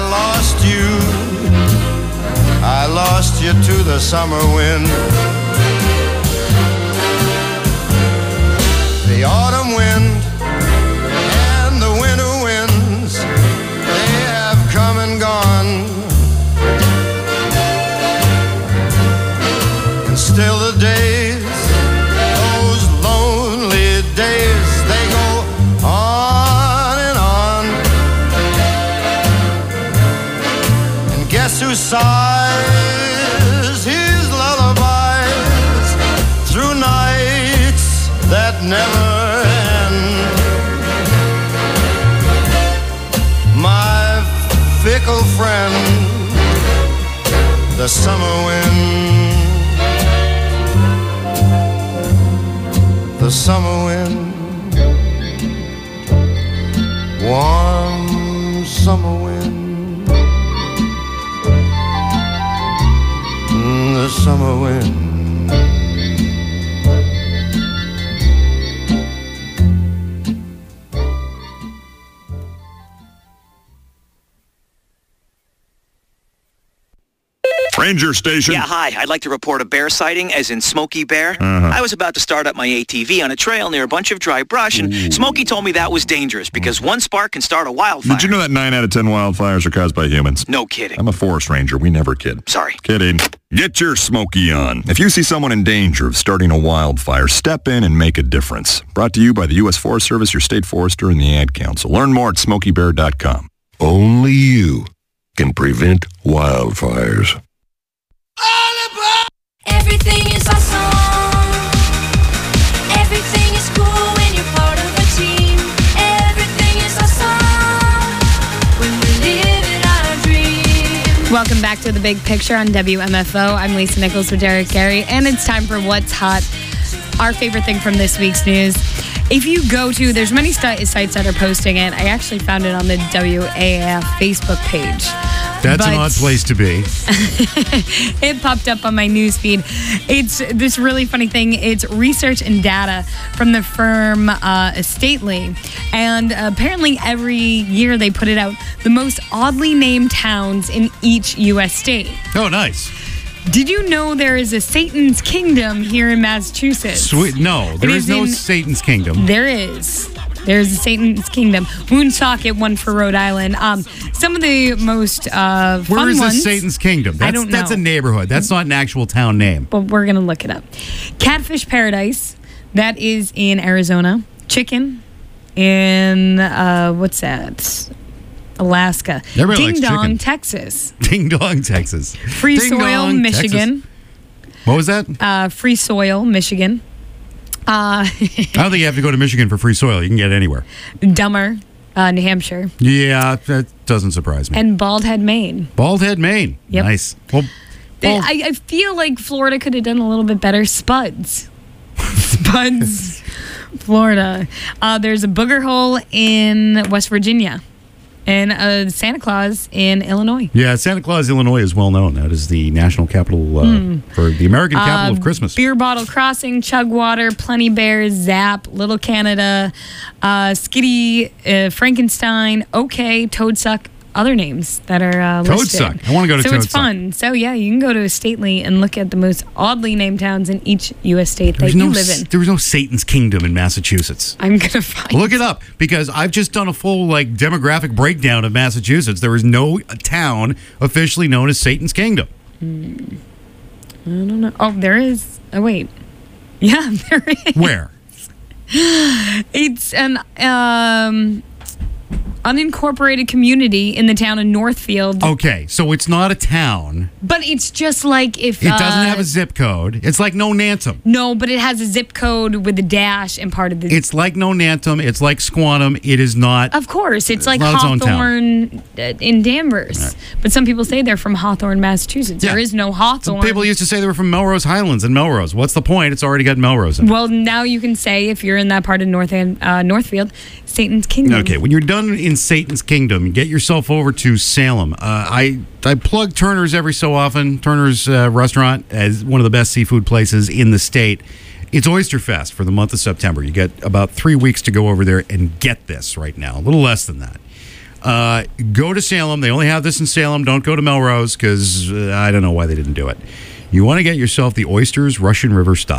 lost you to the summer wind. The The autumn wind and the winter winds, they have come and gone. And still the days, those lonely days, they go on and on. And guess who sighs his lullabies through nights that never end? My fickle friend, the summer wind. The summer wind, warm summer wind, the summer wind. Ranger Station. Yeah, hi. I'd like to report a bear sighting, as in Smokey Bear. I was about to start up my ATV on a trail near a bunch of dry brush, and Smokey told me that was dangerous because one spark can start a wildfire. Did you know that 9 out of 10 wildfires are caused by humans? No kidding. I'm a forest ranger. We never kid. Sorry. Kidding. Get your Smokey on. If you see someone in danger of starting a wildfire, step in and make a difference. Brought to you by the U.S. Forest Service, your state forester, and the Ad Council. Learn more at smokeybear.com. Only you can prevent wildfires. Everything is awesome. Everything is cool when you're part of a team. Everything is awesome when we're living our dream. Welcome back to The Big Picture on WMFO. I'm Lisa Nichols with Derek Gary, and it's time for What's Hot, our favorite thing from this week's news. If you go to, there's many sites that are posting it. I actually found it on the WAAF Facebook page. That's an odd place to be. It popped up on my newsfeed. It's this really funny thing. It's research and data from the firm Estately. And apparently every year they put it out, the most oddly named towns in each U.S. state. Oh, nice. Did you know there is a Satan's Kingdom here in Massachusetts? Sweet. No, there is no Satan's Kingdom. There is. There's a Satan's Kingdom. Woonsocket, one for Rhode Island. Some of the most fun ones. Where is this Satan's Kingdom? I don't know. That's a neighborhood. That's not an actual town name. But we're going to look it up. Catfish Paradise, that is in Arizona. Chicken in, what's that? Alaska. Everybody Ding likes Dong, chicken. Texas. Ding Dong, Texas. Free Ding Soil, Dong, Michigan. Texas. What was that? Free Soil, Michigan. I don't think you have to go to Michigan for free soil. You can get it anywhere. Dummer, New Hampshire. Yeah, that doesn't surprise me. And Bald Head, Maine. Bald Head, Maine. Yep. Nice. Well, I feel like Florida could have done a little bit better. Spuds. Spuds, Florida. There's a Booger Hole in West Virginia. And Santa Claus in Illinois. Yeah, Santa Claus, Illinois is well known. That is the national capital for the American capital of Christmas. Beer Bottle Crossing, Chugwater, Plenty Bear, Zap, Little Canada, Skitty, Frankenstein, OK, Toadsuck, other names that are listed. Toadsuck. I want to go to Toadsuck. So it's fun. So yeah, you can go to Estately and look at the most oddly named towns in each U.S. state that you live in. There was no Satan's Kingdom in Massachusetts. I'm going to find Look it up, because I've just done a full demographic breakdown of Massachusetts. There is no town officially known as Satan's Kingdom. I don't know. Oh, there is. Oh, wait. Yeah, there is. Where? It's an unincorporated community in the town of Northfield. Okay, so it's not a town. But it's just like if... It doesn't have a zip code. It's like Nonantum. No, but it has a zip code with a dash and part of the... It's like Nonantum. It's like Squantum. It is not... Of course. It's like not its own town. Hawthorne in Danvers. Right. But some people say they're from Hawthorne, Massachusetts. Yeah. There is no Hawthorne. Some people used to say they were from Melrose Highlands and Melrose. What's the point? It's already got Melrose in it. Well, now you can say, if you're in that part of Northfield, Satan's Kingdom. Okay, when you're done in Satan's Kingdom, get yourself over to Salem. I plug Turner's every so often. Turner's restaurant as one of the best seafood places in the state. It's Oyster Fest for the month of September. You get about 3 weeks to go over there and get this right now. A little less than that. Go to Salem. They only have this in Salem. Don't go to Melrose because I don't know why they didn't do it. You want to get yourself the oysters Russian River style.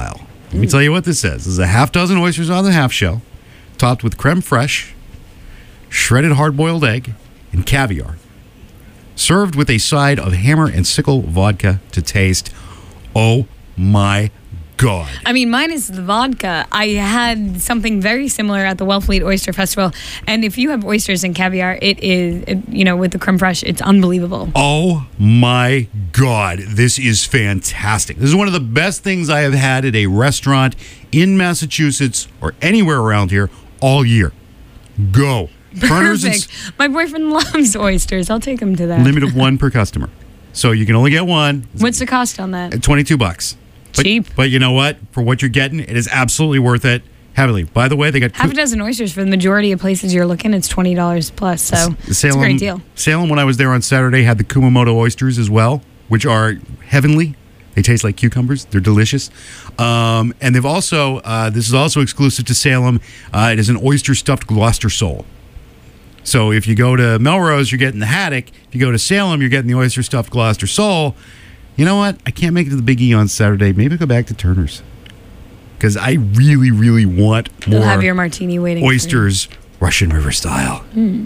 Let me tell you what this is. This is a half dozen oysters on the half shell, topped with creme fraiche, shredded hard-boiled egg, and caviar. Served with a side of Hammer and Sickle vodka to taste. Oh my God. I mean, minus the vodka. I had something very similar at the Wellfleet Oyster Festival. And if you have oysters and caviar, it is, with the creme fraiche, it's unbelievable. Oh my God. This is fantastic. This is one of the best things I have had at a restaurant in Massachusetts or anywhere around here all year. Go. Perfect. My boyfriend loves oysters. I'll take him to that. Limit of one per customer. So you can only get one. What's the cost on that? $22. Cheap. But you know what? For what you're getting, it is absolutely worth it. Heavily. By the way, they got half a dozen oysters for the majority of places you're looking. It's $20 plus, so it's a great deal. Salem, when I was there on Saturday, had the Kumamoto oysters as well, which are heavenly. They taste like cucumbers. They're delicious. And they've also, this is also exclusive to Salem. It is an oyster stuffed Gloucester sole. So if you go to Melrose, you're getting the haddock. If you go to Salem, you're getting the oyster stuffed Gloucester sole. You know what? I can't make it to the Big E on Saturday. Maybe I'll go back to Turner's. Because I really, really want more. You'll have your martini waiting oysters, Russian River style.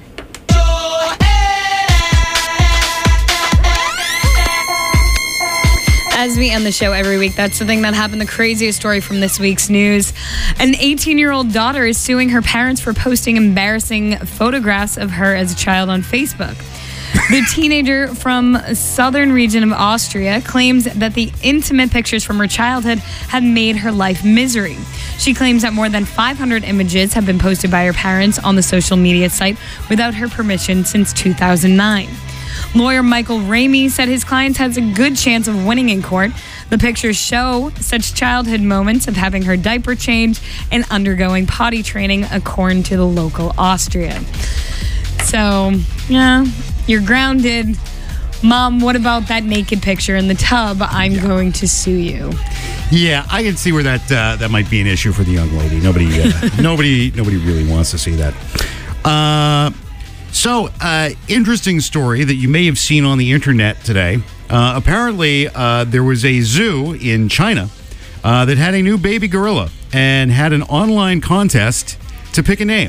As we end the show every week, that's the thing that happened. The craziest story from this week's news. An 18-year-old daughter is suing her parents for posting embarrassing photographs of her as a child on Facebook. The teenager from southern region of Austria claims that the intimate pictures from her childhood had made her life misery. She claims that more than 500 images have been posted by her parents on the social media site without her permission since 2009. Lawyer Michael Ramey said his client has a good chance of winning in court. The pictures show such childhood moments of having her diaper changed and undergoing potty training, according to the local Austria. So, yeah, you're grounded. Mom, what about that naked picture in the tub? I'm going to sue you. Yeah, I can see where that might be an issue for the young lady. Nobody really wants to see that. So, interesting story that you may have seen on the internet today. Apparently, there was a zoo in China that had a new baby gorilla and had an online contest to pick a name.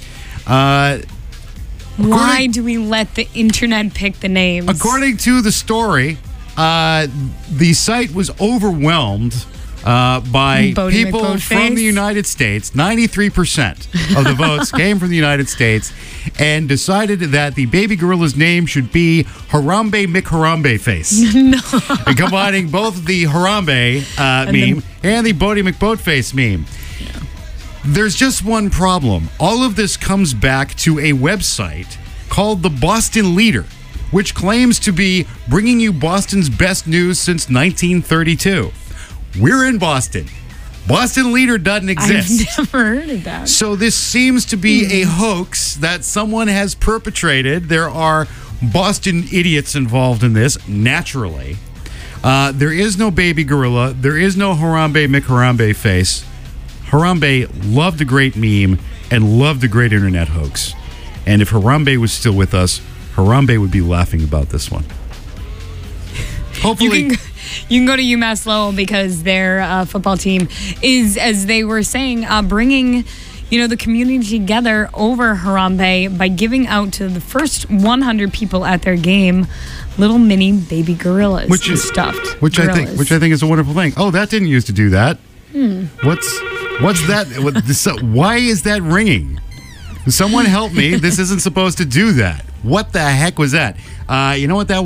Why do we let the internet pick the names? According to the story, the site was overwhelmed by people from the United States. 93% of the votes came from the United States, and decided that the baby gorilla's name should be Harambe McHarambe Face. No. And combining both the Harambe meme and the Bodie McBoatface meme. Yeah. There's just one problem. All of this comes back to a website called the Boston Leader, which claims to be bringing you Boston's best news since 1932. We're in Boston. Boston Leader doesn't exist. I've never heard of that. So this seems to be a hoax that someone has perpetrated. There are Boston idiots involved in this, naturally. There is no baby gorilla. There is no Harambe McHarambe Face. Harambe loved a great meme and loved a great internet hoax. And if Harambe was still with us, Harambe would be laughing about this one. Hopefully... You can go to UMass Lowell because their football team is, as they were saying, bringing, the community together over Harambe by giving out to the first 100 people at their game little mini baby gorillas, stuffed. Which I think is a wonderful thing. Oh, that didn't used to do that. What's that? Why is that ringing? Someone help me! This isn't supposed to do that. What the heck was that? You know what that